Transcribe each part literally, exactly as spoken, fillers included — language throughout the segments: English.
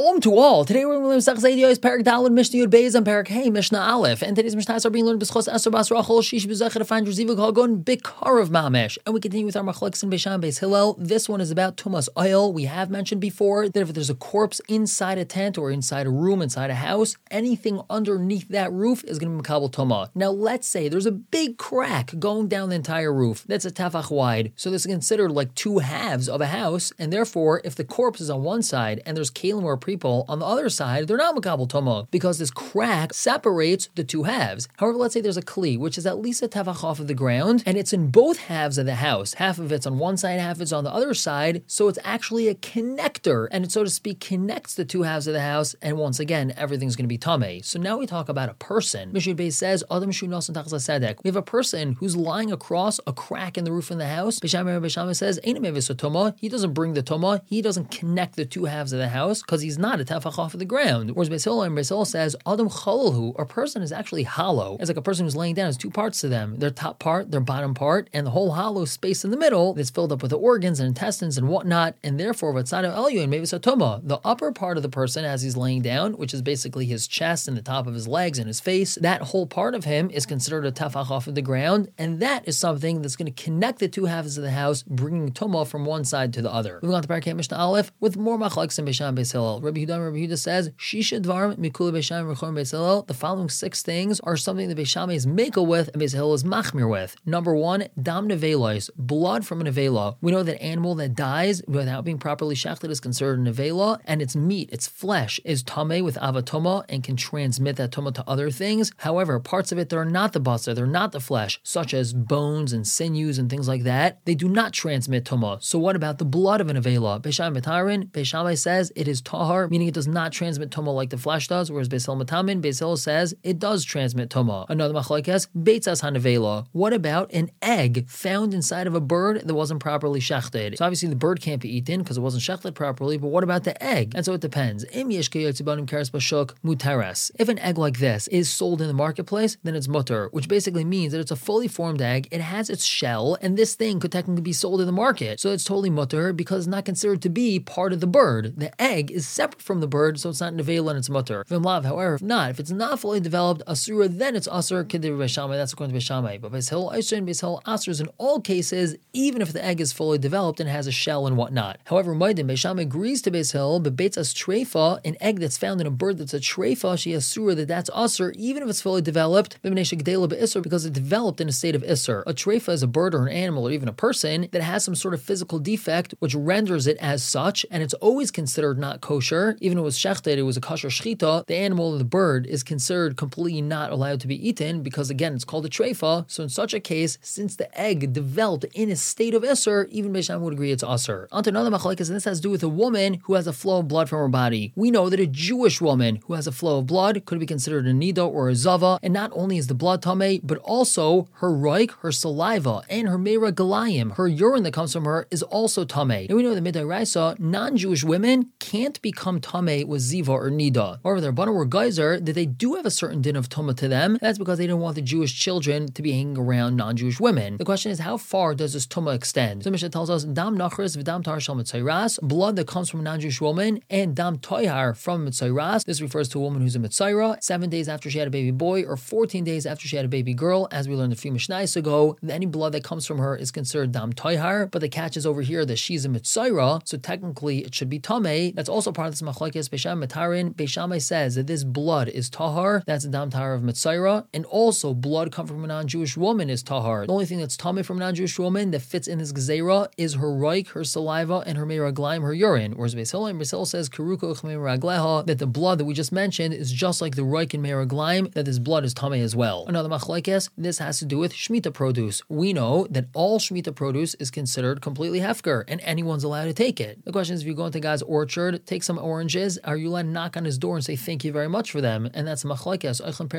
Shalom to all. Today we're going to learn Masechtas Eidos, Perek Daled, Mishnah Yud Beis, and Perek Hey, Mishnah Aleph. And today's Mishnahs are being learned b'schos Esther Bas Rachel, Shish b'Zecher to find Rezivuk Hagon Bikarav Mamesh. And we continue with our Machlokes in Beishan Beis Hillel. This one is about Tumas oil. We have mentioned before that if there's a corpse inside a tent or inside a room, inside a house, anything underneath that roof is going to be Makabel Tumah. Now let's say there's a big crack going down the entire roof. That's a tefach wide. So this is considered like two halves of a house, and therefore if the corpse is on one side and there's kalim or people on the other side, they're not makabel tumah because this crack separates the two halves. However, let's say there's a kli, which is at least a tefach off of the ground, and it's in both halves of the house. Half of it's on one side, half is on the other side, so it's actually a connector, and it, so to speak, connects the two halves of the house, and once again, everything's going to be tameh. So now we talk about a person. Mishnah Beis says, Adam shu nasan tachas hasedek. We have a person who's lying across a crack in the roof of the house. Beishamai Beishamai says, Ein mevis tumah. He doesn't bring the tumah. He doesn't connect the two halves of the house because he's not a tefach off of the ground. Whereas Beis Hillel and Beis Hillel says, Adam chalhu, a person is actually hollow. It's like a person who's laying down. There's two parts to them. Their top part, their bottom part, and the whole hollow space in the middle that's filled up with the organs and intestines and whatnot. And therefore, v'tzad elyon mevis tumah, the upper part of the person as he's laying down, which is basically his chest and the top of his legs and his face, that whole part of him is considered a tefach off of the ground, and that is something that's going to connect the two halves of the house, bringing tumah from one side to the other. Moving on to Perek Mishnah Aleph with more machlokes in Beishan Beis Hillel. Rabbi Yehuda, Rabbi Yehuda says, Shisha dvarim mikula Beishan v'chor Beis Hillel. The following six things are something that Beis Shammai is makel with and Beis Hillel is machmir with. Number one, dam nevelos, blood from a nevela. We know that animal that dies without being properly shechted is considered a nevela, and its meat, its flesh, is tameh with avatoma and can transmit that tuma to other things. However, parts of it that are not the basar, they're not the flesh, such as bones and sinews and things like that, they do not transmit tuma. So what about the blood of an nevela? Beis Shammai matarin, Beis Shammai says it is tahar, meaning it does not transmit tuma like the flesh does, whereas Beis Hillel matamin, Beis Hillel says it does transmit tuma. Another machlokes, beitzas hanevela. What about an egg found inside of a bird that wasn't properly shechted? So obviously the bird can't be eaten because it wasn't shechted properly, but what about the egg? And so it depends. Im yesh keyotzibanim keres bashuk mutaras. If an egg like this is sold in the marketplace, then it's mutter, which basically means that it's a fully formed egg, it has its shell, and this thing could technically be sold in the market. So it's totally mutter because it's not considered to be part of the bird. The egg is separate from the bird, so it's not nevela and it's mutter. V'imlav, however, if not, if it's not fully developed, asura, then it's asur, k'divrei Beis Shammai, that's according to Beis Shammai. But Beis Hillel asur and Beis Hillel asurs in all cases, even if the egg is fully developed and has a shell and whatnot. However, Maiden, Beis Shammai agrees to Beis Hillel, but beitzas treifa, an egg that's found in a bird that's a treifa, she asura, that that's asur, even if it's fully developed, because it developed in a state of isser. A treifa is a bird or an animal or even a person that has some sort of physical defect which renders it as such, and it's always considered not kosher. Even if it was shechted, it was a kosher shchita, the animal or the bird is considered completely not allowed to be eaten because, again, it's called a treifa. So in such a case, since the egg developed in a state of isser, even Beis Shammai would agree it's asur. On to another machlokes, and this has to do with a woman who has a flow of blood from her body. We know that a Jewish woman who has a flow of blood could be considered a nida or a zava, and not only is the blood tameh, but also her roik, her saliva, and her meira galayim, her urine that comes from her, is also tameh. Now we know that midairaisa, non-Jewish women can't become tameh with ziva or nida. However, the Rabbanu were geyser that they do have a certain din of tumah to them. That's because they didn't want the Jewish children to be hanging around non-Jewish women. The question is, how far does this tumah extend? So Mishnah tells us, dam nachris v'dam tar shel mitzayras, blood that comes from a non-Jewish woman, and dam toyhar from mitzayras. This refers to a woman who's a mitzayra, seven days after she had a baby boy, or fourteen days after she had a baby girl, as we learned a few mishnayos ago. Any blood that comes from her is considered dam toyhar, but the catch is over here that she's a mitzayra, so technically it should be tameh. That's also part of this machlokes Beis Shammai matarin. Beis Shammai says that this blood is tahar, that's a dam tahar of mitzayra, and also blood come from a non-Jewish woman is tahar. The only thing that's tameh from a non-Jewish woman that fits in this gezerah is her roik, her saliva, and her meiraglaim, her urine. Whereas Beis Hillel and Beis Hillel says karuko ragleha, that the blood that we just mentioned is just like the roik and meiraglaim, that this blood is tameh as well. Another machlokes, this has to do with shmita produce. We know that all shmita produce is considered completely hefker, and anyone's allowed to take it. The question is, if you go into God's orchard, take some oranges, are you allowed to knock on his door and say thank you very much for them? And that's machlokes.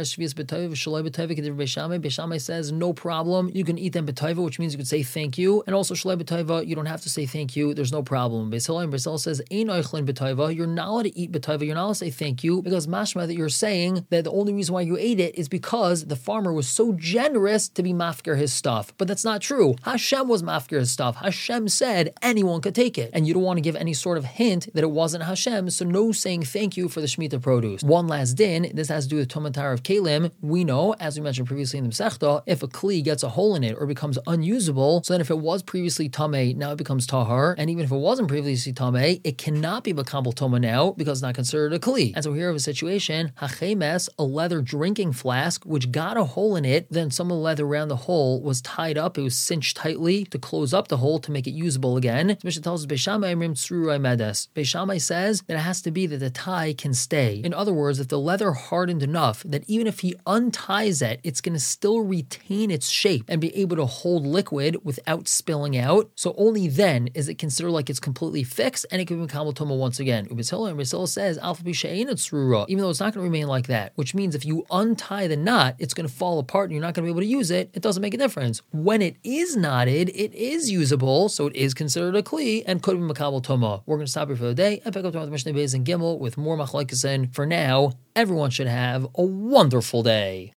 Beis Shammai says no problem, you can eat them b'toiva, which means you could say thank you, and also shalai b'toiva, you don't have to say thank you, there's no problem. Beis Hillel and Beis Hillel says ein oichlin b'toiva, you're not allowed to eat b'toiva, you're not allowed to say thank you, because mashma that you're saying that the only reason why you ate it is because the farmer was so generous to be mafker his stuff. But that's not true. Hashem was mafker his stuff. Hashem said anyone could take it, and you don't want to give any sort of hint that it wasn't Hashem. Hashem, so no saying thank you for the Shemitah produce. One last din, this has to do with Tomatar of Kalim. We know, as we mentioned previously in the Masechta, if a Kli gets a hole in it or becomes unusable, so then if it was previously Tameh, now it becomes Tahar, and even if it wasn't previously Tameh, it cannot be Makabel Toma now because it's not considered a Kli. And so here we have a situation, Hachemes, a leather drinking flask, which got a hole in it, then some of the leather around the hole was tied up, it was cinched tightly to close up the hole to make it usable again. The Mishnah tells us, Beis Shammai Imrim Tzrurei Medes. Beis Shammai says that it has to be that the tie can stay. In other words, if the leather hardened enough that even if he unties it, it's going to still retain its shape and be able to hold liquid without spilling out. So only then is it considered like it's completely fixed and it can be Makabel Toma once again. Ubisila and Ubisila says, Alpha B'She'ena Tzrura, even though it's not going to remain like that, which means if you untie the knot, it's going to fall apart and you're not going to be able to use it. It doesn't make a difference. When it is knotted, it is usable, so it is considered a Kli and could be Makabel Toma. We're going to stop here for the day and pick up tomorrow with Mishnah Beis and Gimel with more Machlokes. For now, everyone should have a wonderful day.